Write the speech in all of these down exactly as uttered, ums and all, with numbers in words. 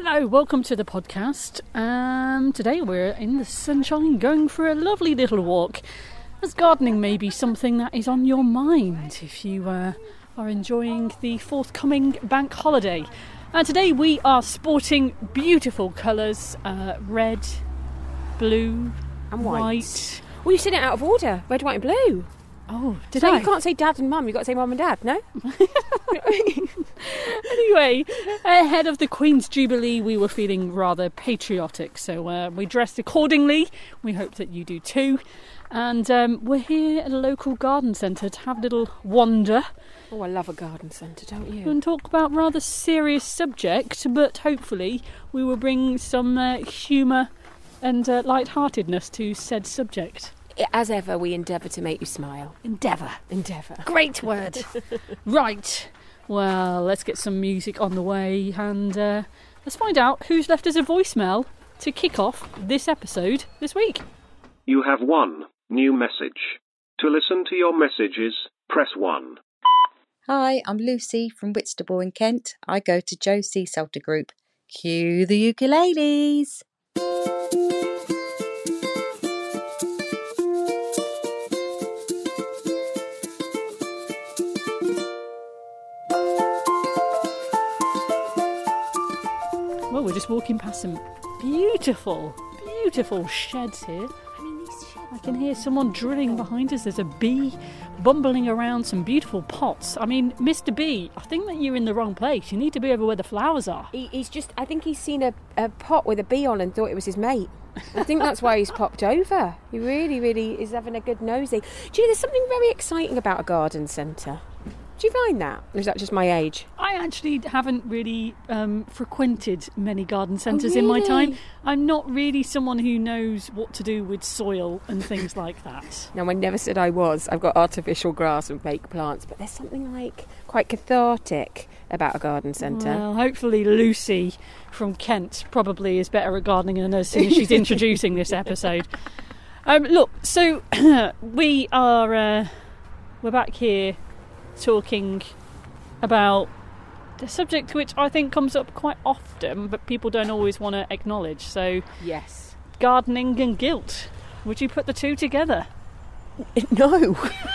Hello, welcome to the podcast. Um, today we're in the sunshine going for a lovely little walk, as gardening may be something that is on your mind if you uh, are enjoying the forthcoming bank holiday. And today we are sporting beautiful colours, uh, red, blue and white. white. Well, you said it out of order, red, white and blue. Oh, did so I? You can't say dad and mum, you've got to say mum and dad, no? Anyway, ahead of the Queen's Jubilee, we were feeling rather patriotic, so uh, we dressed accordingly. We hope that you do too. And um, we're here at a local garden centre to have a little wander. Oh, I love a garden centre, don't you? And talk about a rather serious subject, but hopefully we will bring some uh, humour and uh, lightheartedness to said subject. As ever, we endeavour to make you smile. Endeavour. Endeavour. Great word. Right. Well, let's get some music on the way and uh, let's find out who's left us a voicemail to kick off this episode this week. You have one new message. To listen to your messages, press one. Hi, I'm Lucy from Whitstable in Kent. I go to Joe Seasalter Group. Cue the ukuleles. Well, we're just walking past some beautiful, beautiful sheds here. I mean, these sheds I can hear someone drilling behind us. There's a bee bumbling around some beautiful pots. I mean, Mister Bee, I think that you're in the wrong place. You need to be over where the flowers are. He, he's just, I think he's seen a, a pot with a bee on and thought it was his mate. I think that's why he's popped over. He really, really is having a good nosy. Do you know, there's something very exciting about a garden centre. Do you find that? Or is that just my age? I actually haven't really um, frequented many garden centres Oh, in my really? time. I'm not really someone who knows what to do with soil and things like that. No, I never said I was. I've got artificial grass and fake plants, but there's something like quite cathartic about a garden centre. Well, hopefully Lucy from Kent probably is better at gardening than us since she's introducing this episode. Um, look, so we are uh, we're back here talking about the subject which I think comes up quite often, but people don't always want to acknowledge. So, Yes. gardening and guilt. Would you put the two together? No.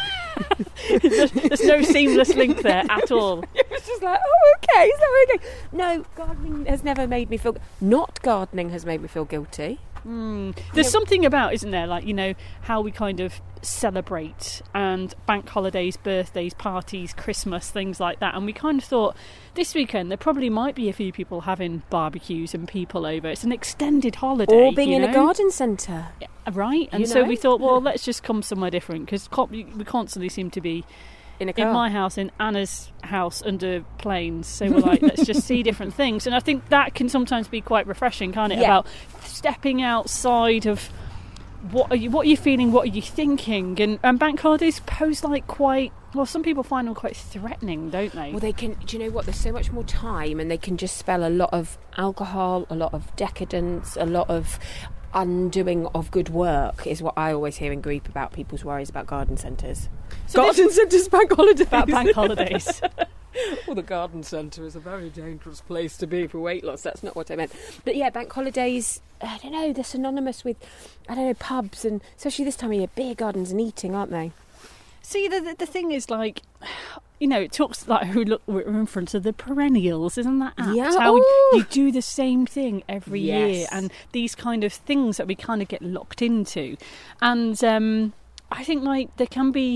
there's, there's no seamless link there at all. It was just like, oh, okay, is that okay? No, gardening has never made me feel... Not gardening has made me feel guilty. Mm. There's something about, isn't there, like, you know, how we kind of celebrate and bank holidays, birthdays, parties, Christmas, things like that. And we kind of thought this weekend there probably might be a few people having barbecues and people over. It's an extended holiday. Or being you in know? a garden centre. Yeah, right? And You so know? we thought, well, let's just come somewhere different because we constantly seem to be In a car. in my house, in Anna's house, under planes. So we're like, let's just see different things. And I think that can sometimes be quite refreshing, can't it? Yeah. About stepping outside of what are you, what are you feeling, what are you thinking? And, and bank holidays pose like quite, well, some people find them quite threatening, don't they? Well, they can... Do you know what? There's so much more time and they can just spell a lot of alcohol, a lot of decadence, a lot of undoing of good work is what I always hear in grief about people's worries about garden centres. So Garden centres, bank holidays. about bank holidays. Well, the garden centre is a very dangerous place to be for weight loss. That's not what I meant. But yeah, bank holidays, I don't know, they're synonymous with, I don't know, pubs and especially this time of year, beer gardens and eating, aren't they? See, the, the the thing is, like, you know, it talks like who look we're in front of the perennials, isn't that apt? Yeah. How we, Ooh. you do the same thing every year, Yes. and these kind of things that we kind of get locked into, and um, I think like there can be,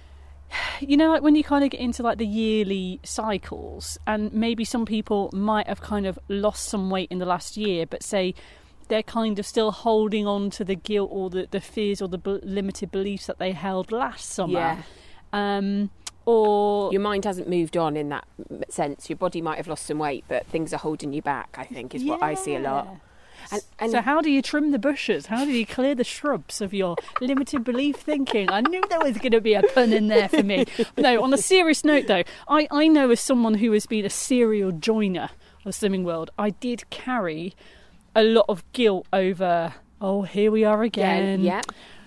you know, like when you kind of get into like the yearly cycles, and maybe some people might have kind of lost some weight in the last year, but say they're kind of still holding on to the guilt or the, the fears or the b- limited beliefs that they held last summer. Yeah. Um, or Your mind hasn't moved on in that sense. Your body might have lost some weight, but things are holding you back, I think, is what I see a lot. And, and so how do you trim the bushes? How do you clear the shrubs of your limited belief thinking? I knew there was going to be a pun in there for me. But no, on a serious note though, I, I know as someone who has been a serial joiner of Slimming World, I did carry a lot of guilt over, oh, here we are again. yeah.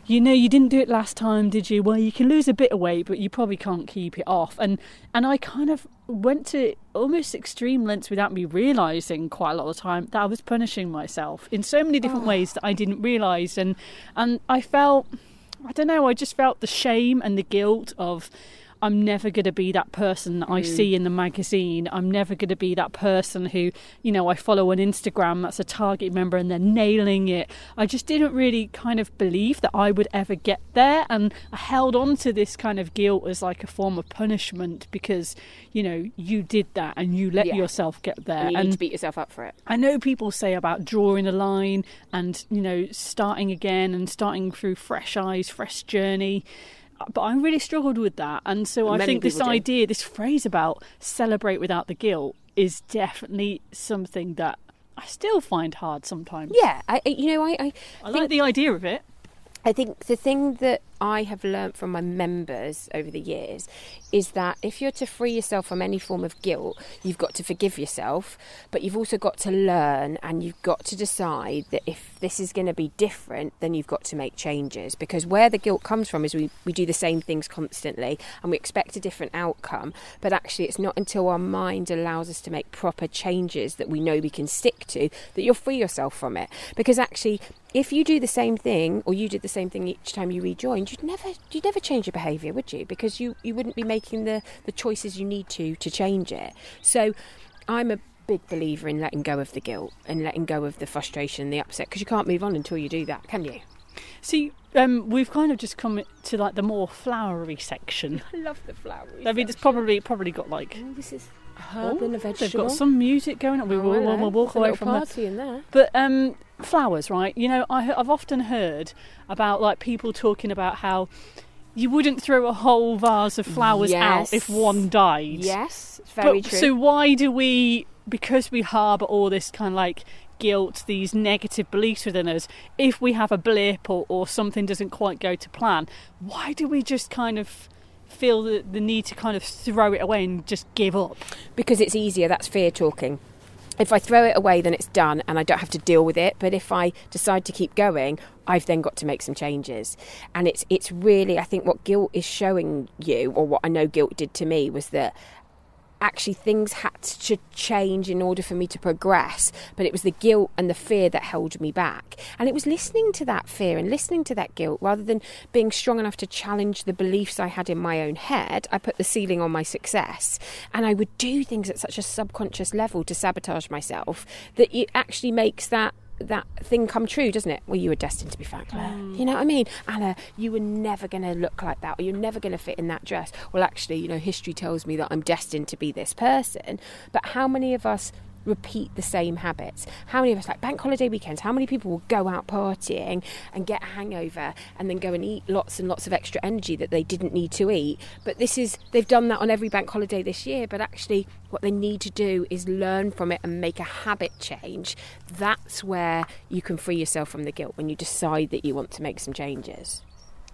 you know, you didn't do it last time, did you? Well, you can lose a bit of weight, but you probably can't keep it off. And and I kind of went to almost extreme lengths without me realising quite a lot of the time that I was punishing myself in so many different oh. ways that I didn't realise. And, and I felt, I don't know, I just felt the shame and the guilt of, I'm never going to be that person that I mm. see in the magazine. I'm never going to be that person who, you know, I follow on Instagram that's a Target member and they're nailing it. I just didn't really kind of believe that I would ever get there. And I held on to this kind of guilt as like a form of punishment because, you know, you did that and you let yeah. yourself get there. And you and need to beat yourself up for it. I know people say about drawing a line and, you know, starting again and starting through fresh eyes, fresh journey. But I really struggled with that. And so I Many think this do. idea, this phrase about celebrate without the guilt is definitely something that I still find hard sometimes. Yeah, I, you know, I... I, I like the idea of it. I think the thing that I have learnt from my members over the years is that if you're to free yourself from any form of guilt, you've got to forgive yourself, but you've also got to learn and you've got to decide that if this is going to be different, then you've got to make changes. Because where the guilt comes from is we, we do the same things constantly and we expect a different outcome, but actually it's not until our mind allows us to make proper changes that we know we can stick to that you'll free yourself from it. Because actually, if you do the same thing or you did the same thing each time you rejoined, you'd never you'd never change your behaviour, would you? Because you, you wouldn't be making the, the choices you need to to change it. So I'm a big believer in letting go of the guilt and letting go of the frustration and the upset, because you can't move on until you do that, can you? See, um, we've kind of just come to like the more flowery section. I love the flowery I mean, section. it's probably probably got like... Oh, this is herb oh, and a vegetable. They've got some music going on. We oh, will we'll, we'll walk There's away a from party that. in there. But um, flowers, right? You know, I, I've often heard about like people talking about how you wouldn't throw a whole vase of flowers yes. out if one died. Yes, it's very but, true. So why do we, because we harbour all this kind of like guilt, these negative beliefs within us, if we have a blip or, or something doesn't quite go to plan, why do we just kind of feel the, the need to kind of throw it away and just give up? Because it's easier. That's fear talking. If I throw it away, then it's done and I don't have to deal with it. But if I decide to keep going, I've then got to make some changes. And it's it's really, I think what guilt is showing you, or what I know guilt did to me, was that actually things had to change in order for me to progress, but it was the guilt and the fear that held me back. And it was listening to that fear and listening to that guilt rather than being strong enough to challenge the beliefs I had in my own head. I put the ceiling on my success, and I would do things at such a subconscious level to sabotage myself that it actually makes that that thing come true, doesn't it? Well, you were destined to be fat, Claire. Mm. You know what I mean? Anna, you were never going to look like that, or you're never going to fit in that dress. Well, actually, you know, history tells me that I'm destined to be this person. But how many of us repeat the same habits? How many of us, like bank holiday weekends, how many people will go out partying and get a hangover and then go and eat lots and lots of extra energy that they didn't need to eat? But this is, they've done that on every bank holiday this year, but actually what they need to do is learn from it and make a habit change. That's where you can free yourself from the guilt, when you decide that you want to make some changes.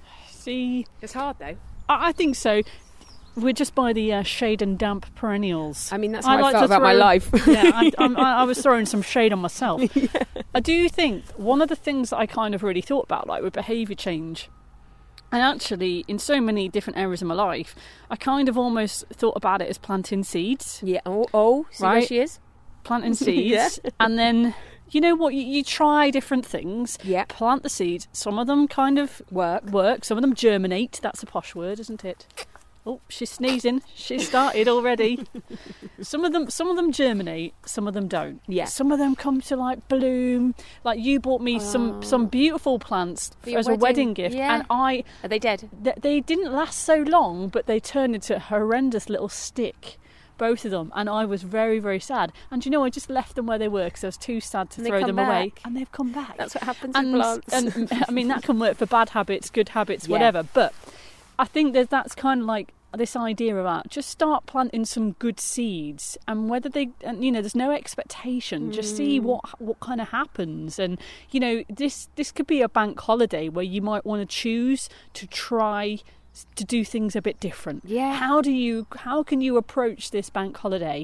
See, it's hard though. I, I think so. We're just by the uh, shade and damp perennials. I mean, that's how I, I like felt about throw, my life. yeah, I, I, I was throwing some shade on myself. Yeah. I do think one of the things that I kind of really thought about, like with behaviour change, and actually in so many different areas of my life, I kind of almost thought about it as planting seeds. Yeah. Oh, oh see right? where she is? Planting seeds. Yeah. And then, you know what, you, you try different things. Yeah. Plant the seeds. Some of them kind of work. Work. Some of them germinate. That's a posh word, isn't it? Oh, she's sneezing. She's started already. Some of them, some of them germinate. Some of them don't. Yeah. Some of them come to like bloom. Like you bought me oh. some some beautiful plants as wedding. a wedding gift, yeah. and I. Are they dead? Th- they didn't last so long, but they turned into a horrendous little stick. Both of them, and I was very, very sad. And you know, I just left them where they were because I was too sad to and throw them back. away. And they've come back. That's what happens and, with plants. And I mean, that can work for bad habits, good habits, yeah. whatever. But I think that that's kind of like this idea about just start planting some good seeds, and whether they, and you know, there's no expectation. Mm. Just see what what kind of happens. And you know, this this could be a bank holiday where you might want to choose to try to do things a bit different. Yeah. How do you, how can you approach this bank holiday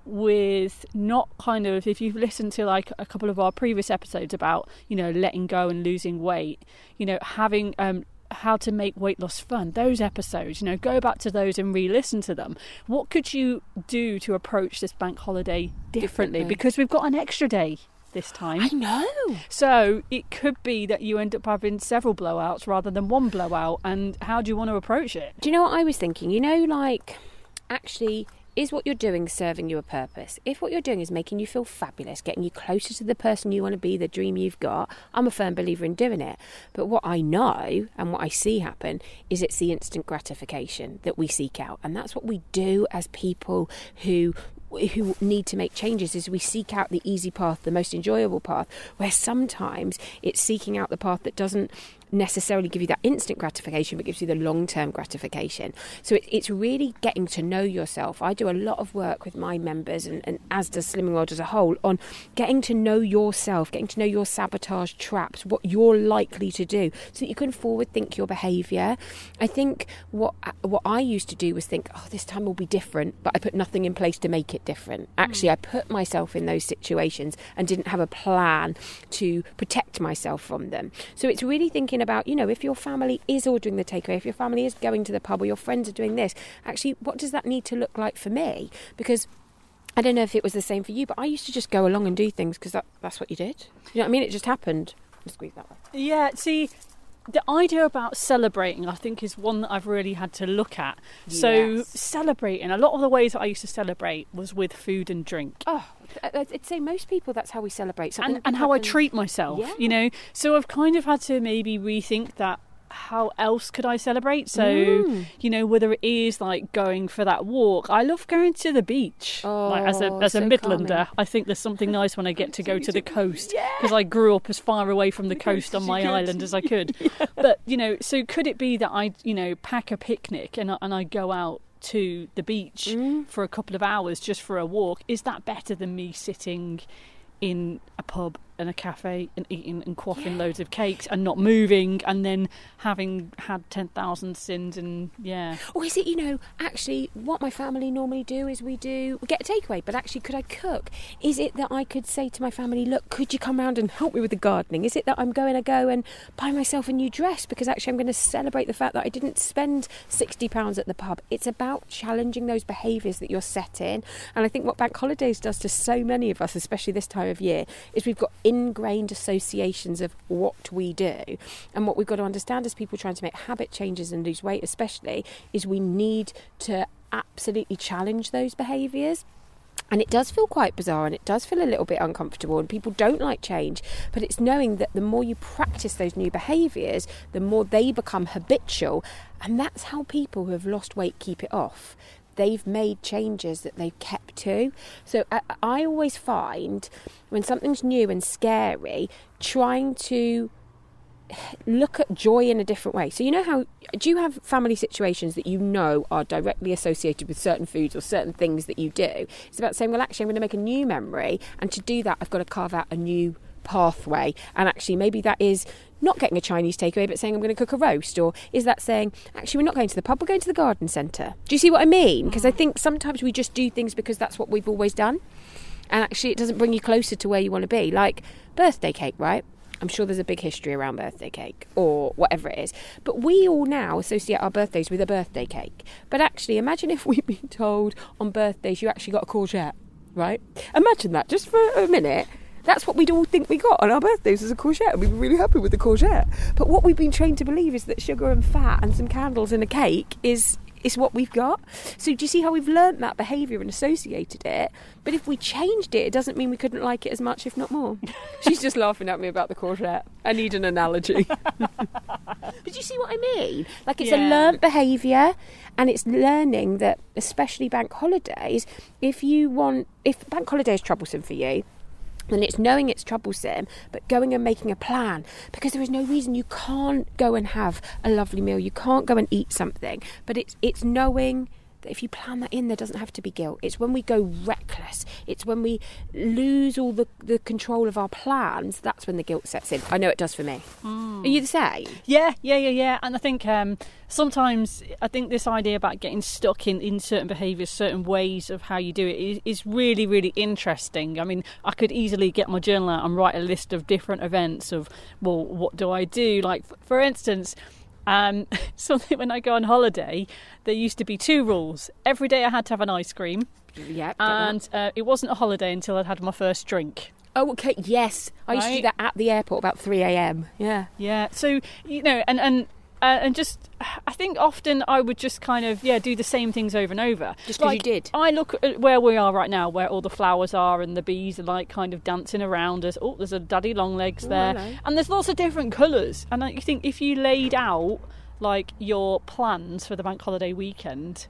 with not kind of, if you've listened to like a couple of our previous episodes about, you know, letting go and losing weight, you know, having, um, how to make weight loss fun, those episodes, you know, go back to those and re-listen to them. What could you do to approach this bank holiday differently? Differently. Because we've got an extra day this time. I know. So it could be that you end up having several blowouts rather than one blowout. And how do you want to approach it? Do you know what I was thinking? You know, like, actually, is what you're doing serving you a purpose? If what you're doing is making you feel fabulous, getting you closer to the person you want to be, the dream you've got, I'm a firm believer in doing it. But what I know and what I see happen is it's the instant gratification that we seek out. And that's what we do as people who who need to make changes, is we seek out the easy path, the most enjoyable path, where sometimes it's seeking out the path that doesn't necessarily give you that instant gratification but gives you the long-term gratification. So it, it's really getting to know yourself. I do a lot of work with my members, and, and as does Slimming World as a whole, on getting to know yourself, getting to know your sabotage traps, what you're likely to do, so that you can forward think your behaviour. I think what what I used to do was think, oh, this time will be different, but I put nothing in place to make it different. Actually, I put myself in those situations and didn't have a plan to protect myself from them. So it's really thinking about, you know, if your family is ordering the takeaway, if your family is going to the pub, or your friends are doing this, actually, what does that need to look like for me? Because I don't know if it was the same for you, but I used to just go along and do things because that, that's what you did. You know what I mean? It just happened. Just squeeze that way. Yeah, see, the idea about celebrating, I think, is one that I've really had to look at. Yes. So celebrating, a lot of the ways that I used to celebrate was with food and drink. Oh, I'd say most people, that's how we celebrate. Something And, and how I treat myself, Yeah. you know. So I've kind of had to maybe rethink that. How else could I celebrate? So, Mm. you know, whether it is like going for that walk. I love going to the beach. Oh, like as a as a so Midlander, calming. I think there's something nice when I get to go to the coast, because I grew up as far away from the coast on my island as I could. But, you know, so could it be that I, you know, pack a picnic and I, and I go out to the beach Mm. for a couple of hours just for a walk? Is that better than me sitting in a pub and a cafe and eating and quaffing loads of cakes and not moving, and then having had ten thousand sins? And yeah. Or is it, you know, actually what my family normally do is we do, we get a takeaway, but actually could I cook? Is it that I could say to my family, look, could you come round and help me with the gardening? Is it that I'm going to go and buy myself a new dress because actually I'm going to celebrate the fact that I didn't spend sixty pounds at the pub? It's about challenging those behaviours that you're set in. And I think what Bank Holidays does to so many of us, especially this time of year, is we've got ingrained associations of what we do. And what we've got to understand as people trying to make habit changes and lose weight especially, is we need to absolutely challenge those behaviours. And it does feel quite bizarre, and it does feel a little bit uncomfortable, and people don't like change, but it's knowing that the more you practice those new behaviours, the more they become habitual. And that's how people who have lost weight keep it off. They've made changes that they've kept to. So I, I always find when something's new and scary, trying to look at joy in a different way. So you know how, do you have family situations that you know are directly associated with certain foods or certain things that you do? It's about saying, well, actually, I'm going to make a new memory, and to do that, I've got to carve out a new pathway. And actually, maybe that is not getting a Chinese takeaway, but saying I'm going to cook a roast. Or is that saying, actually, we're not going to the pub, we're going to the garden centre? Do you see what I mean? Because I think sometimes we just do things because that's what we've always done, and actually it doesn't bring you closer to where you want to be. Like birthday cake, right? I'm sure there's a big history around birthday cake or whatever it is, but we all now associate our birthdays with a birthday cake. But actually, imagine if we'd been told on birthdays you actually got a courgette, right? Imagine that just for a minute. That's what we'd all think we got on our birthdays, as a courgette, and we'd be really happy with the courgette. But what we've been trained to believe is that sugar and fat and some candles and a cake is is what we've got. So do you see how we've learnt that behaviour and associated it? But if we changed it, it doesn't mean we couldn't like it as much, if not more. She's just laughing at me about the courgette. I need an analogy. But do you see what I mean? Like, it's Yeah. a learnt behaviour, and it's learning that, especially bank holidays, if you want, if bank holiday is troublesome for you, then it's knowing it's troublesome, but going and making a plan, because there is no reason you can't go and have a lovely meal, you can't go and eat something, but it's it's knowing that if you plan that in, there doesn't have to be guilt. It's when we go reckless, it's when we lose all the, the control of our plans, that's when the guilt sets in. I know it does for me. Mm. Are you the same? Yeah, yeah, yeah, yeah. And I think um, sometimes, I think this idea about getting stuck in, in certain behaviours, certain ways of how you do it is, is really, really interesting. I mean, I could easily get my journal out and write a list of different events of, well, what do I do? Like, for instance, um, something when I go on holiday, there used to be two rules. Every day I had to have an ice cream. Yeah. And uh, it wasn't a holiday until I'd had my first drink. Oh, okay, yes. I used right? to do that at the airport about three a.m. Yeah. Yeah, so, you know, and... and Uh, and just, I think often I would just kind of, yeah, do the same things over and over. Just because like, you did. I look at where we are right now, where all the flowers are and the bees are like kind of dancing around us. Oh, there's a daddy long legs there. Oh, and there's lots of different colours. And I think if you laid out like your plans for the bank holiday weekend,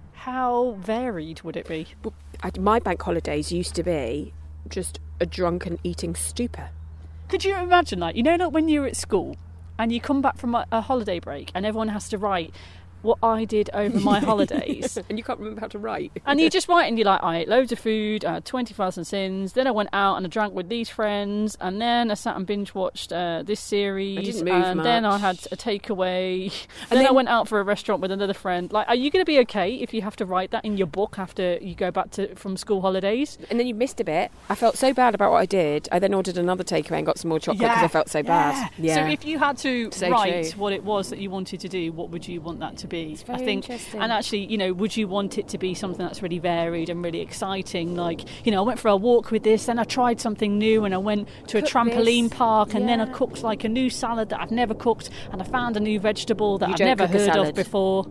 how varied would it be? Well, I, my bank holidays used to be just a drunken eating stupor. Could you imagine that? You know, like when you were at school, and you come back from a, a holiday break and everyone has to write what I did over my holidays. And you can't remember how to write. And you just write and you're like, I ate loads of food, I had twenty thousand sins, then I went out and I drank with these friends, and then I sat and binge watched uh, this series. I didn't move and much. Then I had a takeaway. And then, then I went out for a restaurant with another friend. Like, are you going to be okay if you have to write that in your book after you go back to from school holidays? And then you missed a bit. I felt so bad about what I did. I then ordered another takeaway and got some more chocolate because yeah. I felt so yeah. bad. Yeah. So if you had to so write true. what it was that you wanted to do, what would you want that to be? It's very I think. interesting. And actually, you know, would you want it to be something that's really varied and really exciting? Like, you know, I went for a walk with this, then I tried something new, and I went to Cook a trampoline this. park, and yeah. then I cooked like a new salad that I've never cooked, and I found a new vegetable that you I've don't never cook a heard salad. of before.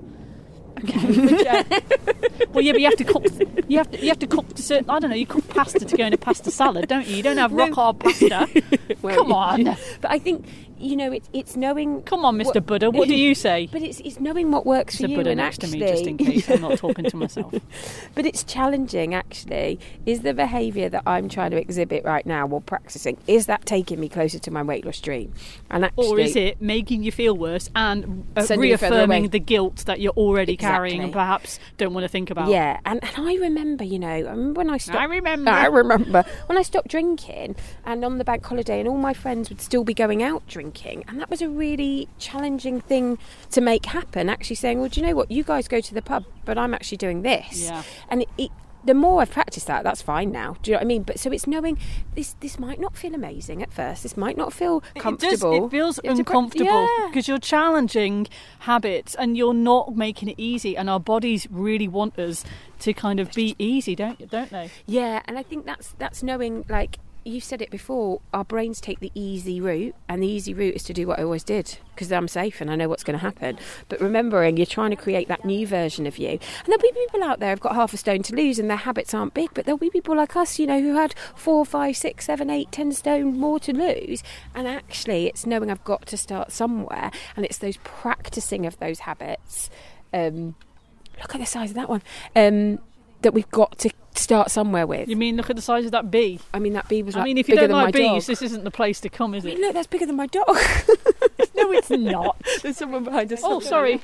Okay. But, uh, well, yeah, but you have to cook. You have to. You have to cook. Certain, I don't know. You cook pasta to go in a pasta salad, don't you? You don't have No. rock hard pasta. Well, Come on. But I think, you know, it's it's knowing. Come on, Mister Buddha. What do you say? But it's it's knowing what works There's for a you. Buddha and next actually, to me, just in case I'm not talking to myself. But it's challenging, actually. Is the behaviour that I'm trying to exhibit right now, or practicing, is that taking me closer to my weight loss dream? And actually, or is it making you feel worse and uh, Sending you further away? reaffirming the guilt that you're already Exactly. carrying and perhaps don't want to think about? Yeah, and, and I remember, you know, I remember when I stopped. I remember. I remember when I stopped drinking, and on the bank holiday, and all my friends would still be going out drinking, and that was a really challenging thing to make happen. Actually saying, well, do you know what? You guys go to the pub, but I'm actually doing this. Yeah. And it, it, the more I've practiced that, that's fine now. Do you know what I mean? But so it's knowing this. This might not feel amazing at first. This might not feel comfortable. It, does, it feels It's a- uncomfortable yeah. because you're challenging habits and you're not making it easy. And our bodies really want us to kind of be easy, don't don't they? Yeah, and I think that's that's knowing, like you said it before, our brains take the easy route, and the easy route is to do what I always did because I'm safe and I know what's going to happen. But remembering you're trying to create that new version of you, and there'll be people out there who've got half a stone to lose and their habits aren't big, but there'll be people like us, you know, who had four, five, six, seven, eight, ten stone more to lose. And actually, it's knowing I've got to start somewhere, and it's those practicing of those habits. Um, look at the size of that one. Um, that we've got to start somewhere with. You mean look at the size of that bee? I mean, that bee was like I mean, if you bigger don't than like my bees, dog. this isn't the place to come, is I it? mean, look, that's bigger than my dog. No, it's not. There's someone behind us. Oh, sorry.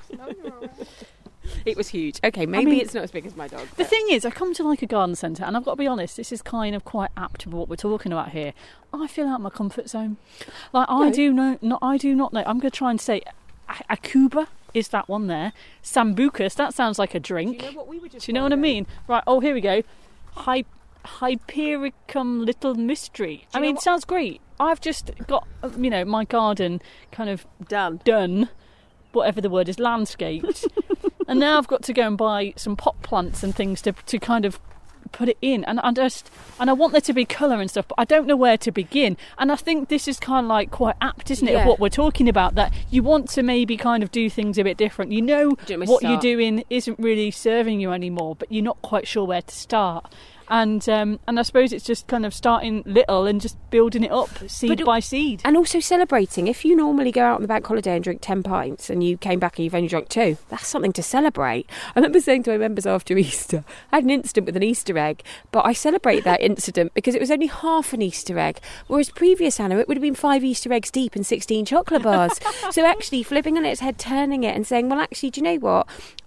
It was huge. Okay, maybe mean, it's not as big as my dog. The but- thing is, I come to like a garden centre, and I've got to be honest, this is kind of quite apt to what we're talking about here. I feel out of my comfort zone. Like I No. do know, not I do not know. I'm going to try and say, A- Akuba is that one there. Sambucus, that sounds like a drink. Do you know what we were just Do you know what I wondering? mean? Right. Oh, here we go. Hy- Hypericum Little Mystery. I you know mean, it what- sounds great. I've just got, uh, you know, my garden kind of Done. done, whatever the word is, landscaped. And now I've got to go and buy some pot plants and things to to kind of put it in. And I just, and I want there to be colour and stuff, but I don't know where to begin. And I think this is kind of like quite apt, isn't it, Yeah. of what we're talking about, that you want to maybe kind of do things a bit different. You know Don't we what start? you're doing isn't really serving you anymore, but you're not quite sure where to start. And um, and I suppose it's just kind of starting little and just building it up seed But- by seed. And also celebrating. If you normally go out on the bank holiday and drink ten pints and you came back and you've only drunk two, that's something to celebrate. I remember saying to my members after Easter, I had an incident with an Easter egg, but I celebrate that incident because it was only half an Easter egg, whereas previous Anna, it would have been five Easter eggs deep and sixteen chocolate bars. So actually flipping on its head, turning it and saying, well, actually, do you know what?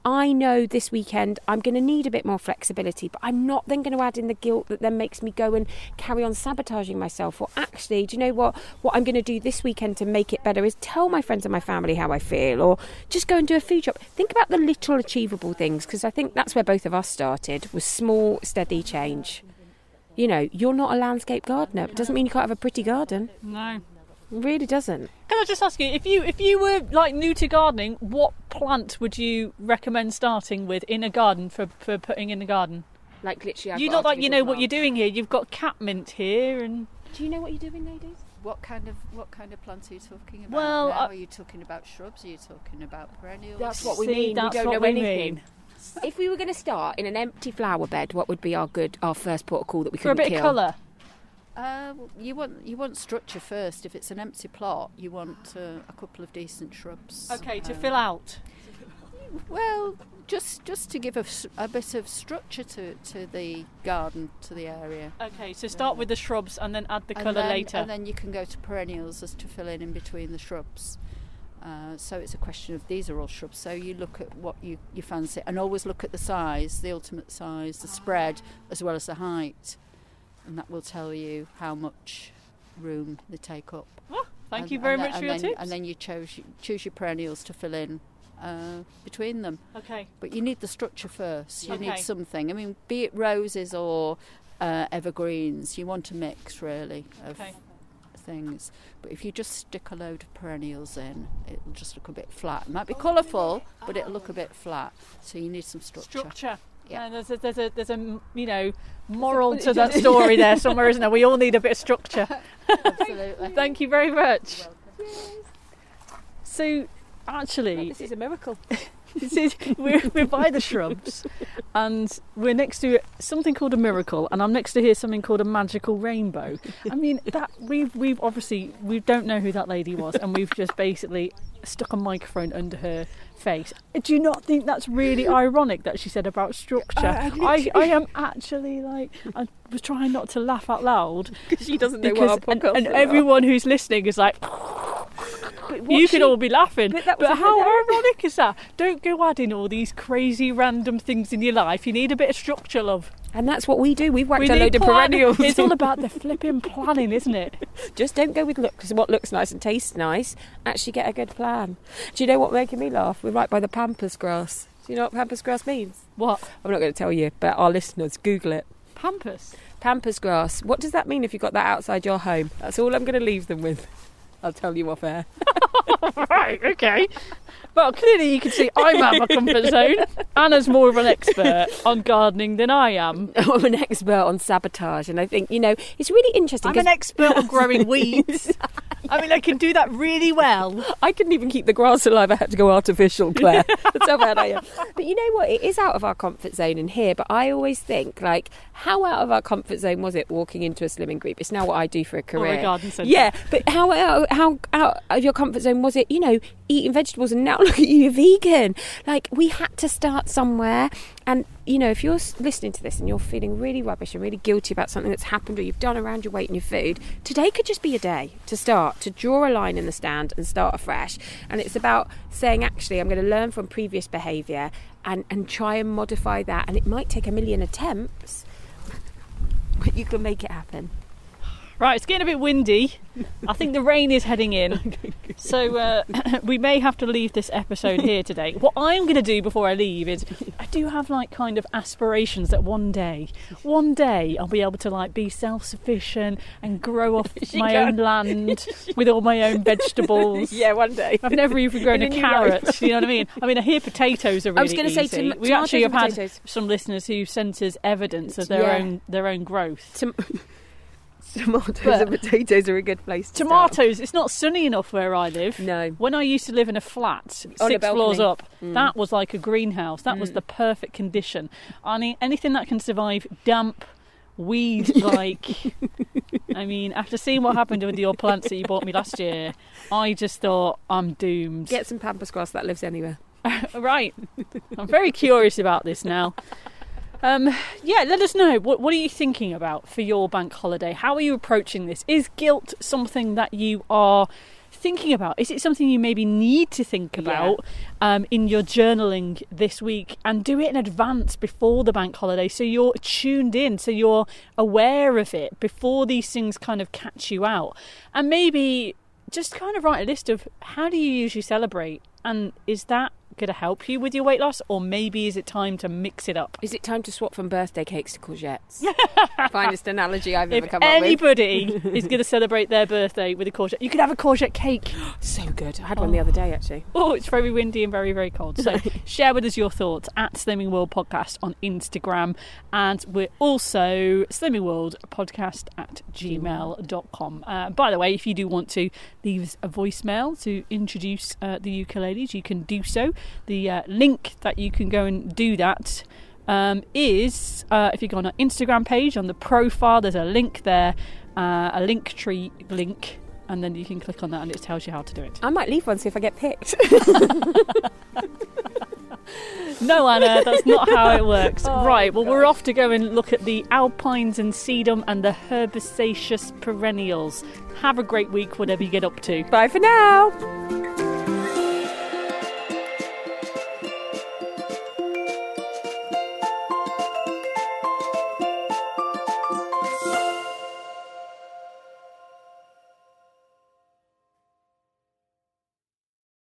I know this weekend I'm going to need a bit more flexibility, but I'm not then going to add in the guilt that then makes me go and carry on sabotaging myself. Or actually, do you know what? What I'm going to do this weekend to make it better is tell my friends and my family how I feel, or just go and do a food shop. Think about the little achievable things, because I think that's where both of us started, was small, steady change. You know, you're not a landscape gardener. It doesn't mean you can't have a pretty garden. No. It really doesn't. Can I just ask you, if you if you were like new to gardening, what plant would you recommend starting with in a garden for, for putting in the garden? Like literally, I've You got look like you know artificial what you're plants. doing here. You've got catmint here, and Do you know what you're doing, ladies? What kind of what kind of plants are you talking about? Well, now? I- are you talking about shrubs? Are you talking about perennials? That's what we See, mean. that's we don't what know we anything. mean. If we were going to start in an empty flower bed, what would be our good, our first port of call that we For a couldn't bit kill? of colour. Uh, well, you want you want structure first. If it's an empty plot, you want uh, a couple of decent shrubs. Okay, to Um, fill out. Well, just just to give a, s- a bit of structure to, to the garden, to the area. Okay, so start with the shrubs and then add the And colour then- later. And then you can go to perennials as to fill in in between the shrubs. Uh, so it's a question of, these are all shrubs, so you look at what you, you fancy, and always look at the size, the ultimate size, the spread, as well as the height, and that will tell you how much room they take up. Oh, thank And- you very and much then, for your and then, tips. And then you choose, choose your perennials to fill in uh, between them. Okay. But you need the structure first. You Okay. need something. I mean, be it roses or uh, evergreens, you want a mix, really, of Okay. things. But if you just stick a load of perennials in, it'll just look a bit flat. It might be colourful, but it'll look a bit flat. So you need some structure. Structure. Yeah. Yeah, there's a, there's a there's a you know moral to that story there somewhere, isn't there? We all need a bit of structure. Absolutely. Thank you very much. So, actually, This is a miracle. this is, we're, we're by the shrubs, and we're next to something called a miracle, and I'm next to here something called a magical rainbow. I mean, that we've we've obviously we don't know who that lady was, and we've just basically stuck a microphone under her face. Do you not think that's really ironic that she said about structure? I- I I, literally- I am actually like, I was trying not to laugh out loud She doesn't know because what our and, podcast and is everyone who's listening is like. But You could all be laughing, but but, that was how hilarious. ironic is that? Don't go adding all these crazy random things in your life. You need a bit of structure, love. And that's what we do. We've whacked We a need load of plan- perennials. It's all about the flipping planning, isn't it? Just don't go with looks. What looks nice and tastes nice. Actually get a good plan. Do you know what making me laugh? We're right by the pampas grass. Do you know what pampas grass means? What? I'm not going to tell you, but our listeners, Google it. Pampas? Pampas grass. What does that mean if you've got that outside your home? That's all I'm going to leave them with. I'll tell you off air. Right, okay. Well, clearly you can see I'm out of my comfort zone. Anna's more of an expert on gardening than I am. I'm an expert on sabotage, and I think, you know, it's really interesting. I'm an 'cause expert on growing weeds. I mean, I can do that really well. I couldn't even keep the grass alive. I had to go artificial, Claire. That's how bad I am. But you know what? It is out of our comfort zone in here. But I always think, like, how out of our comfort zone was it walking into a slimming group? It's now what I do for a career. Or a garden centre. Yeah, but how out, how out of your comfort zone was it, you know, eating vegetables, and now look at you, you're vegan. Like, we had to start somewhere. And, you know, if you're s- listening to this and you're feeling really rubbish and really guilty about something that's happened or you've done around your weight and your food, today could just be a day to start, to draw a line in the stand and start afresh. And it's about saying, actually, I'm going to learn from previous behaviour and, and try and modify that. And it might take a million attempts, but you can make it happen. Right, it's getting a bit windy. I think the rain is heading in. So uh, we may have to leave this episode here today. What I'm going to do before I leave is I do have like kind of aspirations that one day, one day I'll be able to like be self-sufficient and grow off my can. own land with all my own vegetables. Yeah, one day. I've never even grown In a a new carrot, life. you know what I mean? I mean, I hear potatoes are really I was going to say easy. tom- We actually have tomatoes had and potatoes. some listeners who sent us evidence of their Yeah. own their own growth. Tom- tomatoes But- and potatoes are a good place to start. Tomatoes, it's not sunny enough where I live. No. When I used to live in a flat, On a six floors balcony. up, that was like a greenhouse. That was the perfect condition. I mean, anything that can survive damp, weed-like. I mean, after seeing what happened with your plants that you bought me last year, I just thought, I'm doomed. Get some pampas grass that lives anywhere. Right. I'm very curious about this now. Um, yeah, let us know. What, what are you thinking about for your bank holiday? How are you approaching this? Is guilt something that you are thinking about? Is it something you maybe need to think about um, in your journaling this week, and do it in advance before the bank holiday so you're tuned in, so you're aware of it before these things kind of catch you out? And maybe just kind of write a list of how do you usually celebrate, and is that going to help you with your weight loss, or maybe is it time to mix it up? Is it time to swap from birthday cakes to courgettes? Finest analogy I've ever If come up with. anybody is going to celebrate their birthday with a courgette, you could have a courgette cake. So good. I had one the other day, actually. Oh, it's very windy and very, very cold. So share with us your thoughts at Slimming World Podcast on Instagram. And we're also Slimming World Podcast at gmail dot com. Uh, by the way, if you do want to leave us a voicemail to introduce uh, the ukuleles, you can do so. The uh, link that you can go and do that um, is, uh, if you go on our Instagram page, on the profile, there's a link there, uh, a link tree link, and then you can click on that and it tells you how to do it. I might leave one, see if I get picked. No, Anna, that's not how it works. Oh, right, well, God. we're off to go and look at the alpines and sedum and the herbaceous perennials. Have a great week, whatever you get up to. Bye for now.